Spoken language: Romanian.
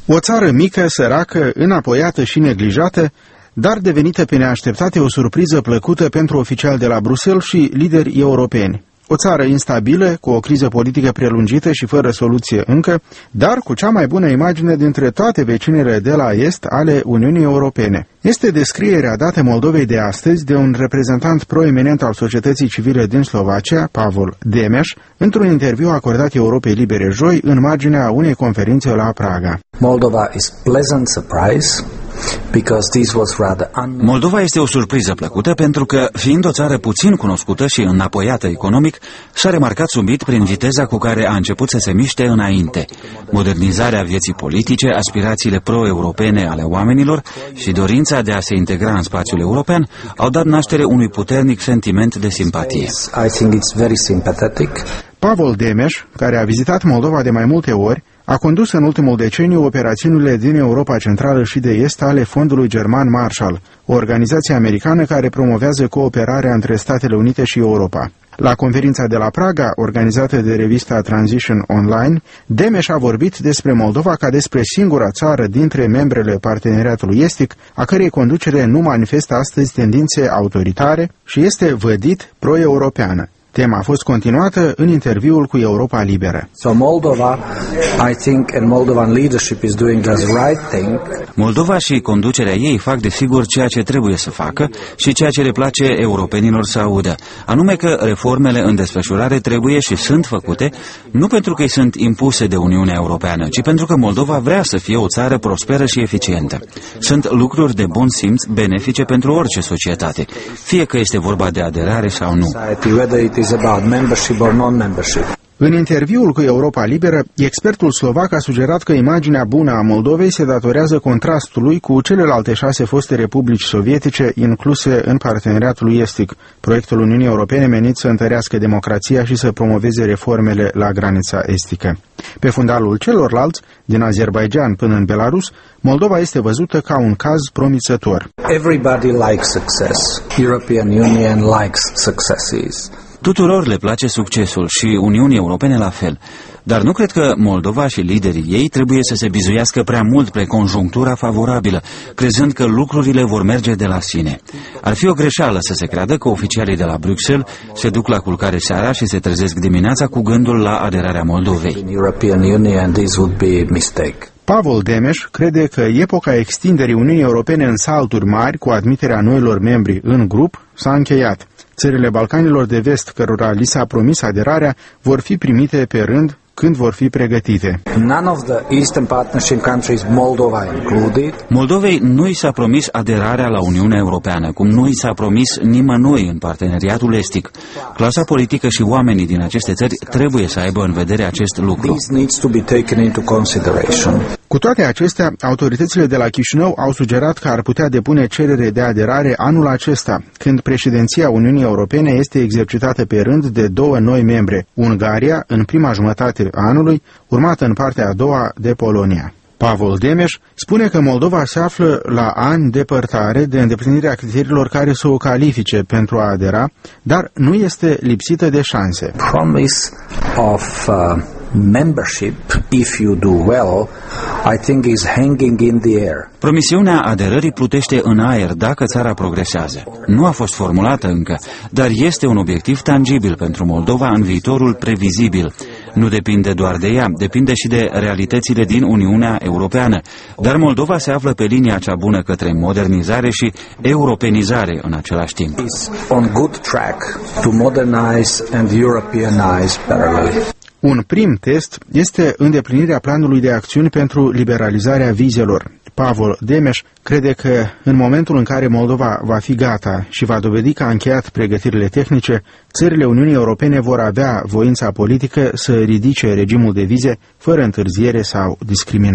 O țară mică, săracă, înapoiată și neglijată, dar devenită pe neașteptate o surpriză plăcută pentru oficiali de la Bruxelles și lideri europeni. O țară instabilă, cu o criză politică prelungită și fără soluție încă, dar cu cea mai bună imagine dintre toate vecinile de la est ale Uniunii Europene. Este descrierea dată Moldovei de astăzi de un reprezentant proeminent al societății civile din Slovacia, Pavol Demes, într-un interviu acordat Europei Libere joi în marginea unei conferințe la Praga. Moldova este o surpriză plăcută pentru că, fiind o țară puțin cunoscută și înapoiată economic, s-a remarcat subit prin viteza cu care a început să se miște înainte. Modernizarea vieții politice, aspirațiile pro-europene ale oamenilor și dorința de a se integra în spațiul european au dat naștere unui puternic sentiment de simpatie. Pavol Demes, care a vizitat Moldova de mai multe ori, a condus în ultimul deceniu operațiunile din Europa Centrală și de Est ale Fondului German Marshall, o organizație americană care promovează cooperarea între Statele Unite și Europa. La conferința de la Praga, organizată de revista Transition Online, Demes a vorbit despre Moldova ca despre singura țară dintre membrele Parteneriatului Estic, a cărei conducere nu manifestă astăzi tendințe autoritare și este vădit pro-europeană. Tema a fost continuată în interviul cu Europa Liberă. Moldova și conducerea ei fac desigur ceea ce trebuie să facă și ceea ce le place europenilor să audă, anume că reformele în desfășurare trebuie și sunt făcute, nu pentru că îi sunt impuse de Uniunea Europeană, ci pentru că Moldova vrea să fie o țară prosperă și eficientă. Sunt lucruri de bun simț benefice pentru orice societate, fie că este vorba de aderare sau nu. În interviul cu Europa Liberă, expertul slovac a sugerat că imaginea bună a Moldovei se datorează contrastului cu celelalte 6 foste republici sovietice incluse în Parteneriatul Estic, proiectul Uniunii Europene menit să întărească democrația și să promoveze reformele la granița estică. Pe fundalul celorlalți, din Azerbaidjan până în Belarus, Moldova este văzută ca un caz promițător. Everybody likes success. European Union likes successes. Tuturor le place succesul și Uniunii Europene la fel, dar nu cred că Moldova și liderii ei trebuie să se bizuiască prea mult pe conjunctura favorabilă, crezând că lucrurile vor merge de la sine. Ar fi o greșeală să se creadă că oficialii de la Bruxelles se duc la culcare seara și se trezesc dimineața cu gândul la aderarea Moldovei. Pavol Demes crede că epoca extinderii Uniunii Europene în salturi mari cu admiterea noilor membri în grup s-a încheiat. Țările Balcanilor de Vest, cărora li s-a promis aderarea, vor fi primite pe rând când vor fi pregătite. Moldovei nu i s-a promis aderarea la Uniunea Europeană, cum nu i s-a promis nimănui în Parteneriatul Estic. Clasa politică și oamenii din aceste țări trebuie să aibă în vedere acest lucru. Cu toate acestea, autoritățile de la Chișinău au sugerat că ar putea depune cerere de aderare anul acesta, când președinția Uniunii Europene este exercitată pe rând de 2 noi membre, Ungaria în prima jumătate a anului, urmată în partea a doua de Polonia. Pavol Demes spune că Moldova se află la ani depărtare de îndeplinirea criteriilor care să o califice pentru a adera, dar nu este lipsită de șanse. Membership, if you do well, I think is hanging in the air. Promisiunea aderării plutește în aer dacă țara progresează. Nu a fost formulată încă, dar este un obiectiv tangibil pentru Moldova în viitorul previzibil. Nu depinde doar de ea, depinde și de realitățile din Uniunea Europeană. Dar Moldova se află pe linia cea bună către modernizare și europenizare în același timp. On good track to modernize and Europeanize parallelly. Un prim test este îndeplinirea planului de acțiuni pentru liberalizarea vizelor. Pavol Demes crede că în momentul în care Moldova va fi gata și va dovedi că a încheiat pregătirile tehnice, țările Uniunii Europene vor avea voința politică să ridice regimul de vize fără întârziere sau discriminare.